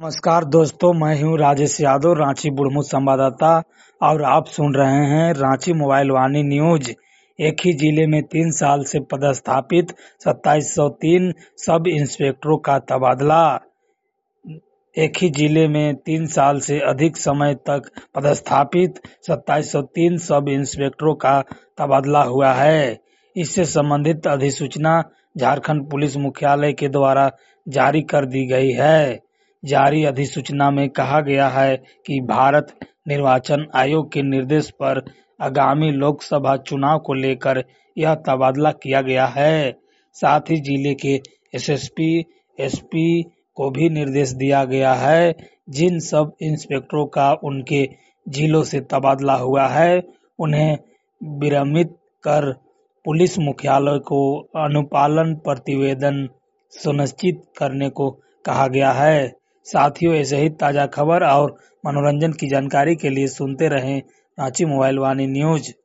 नमस्कार दोस्तों, मैं हूं राजेश यादव, रांची बुढ़मू संवाददाता और आप सुन रहे हैं रांची मोबाइल वाणी न्यूज। एक ही जिले में 3 साल से पदस्थापित 2703 सब इंस्पेक्टरों का तबादला। एक ही जिले में 3 साल से अधिक समय तक पदस्थापित 2703 सब इंस्पेक्टरों का तबादला हुआ है। इससे संबंधित अधिसूचना झारखंड पुलिस मुख्यालय के द्वारा जारी कर दी गई है। जारी अधिसूचना में कहा गया है कि भारत निर्वाचन आयोग के निर्देश पर आगामी लोकसभा चुनाव को लेकर यह तबादला किया गया है। साथ ही जिले के एसएसपी, एसपी को भी निर्देश दिया गया है। जिन सब इंस्पेक्टरों का उनके जिलों से तबादला हुआ है, उन्हें विरमित कर पुलिस मुख्यालय को अनुपालन प्रतिवेदन सुनिश्चित करने को कहा गया है। साथियों, ऐसे ही ताज़ा खबर और मनोरंजन की जानकारी के लिए सुनते रहें रांची मोबाइल वाणी न्यूज।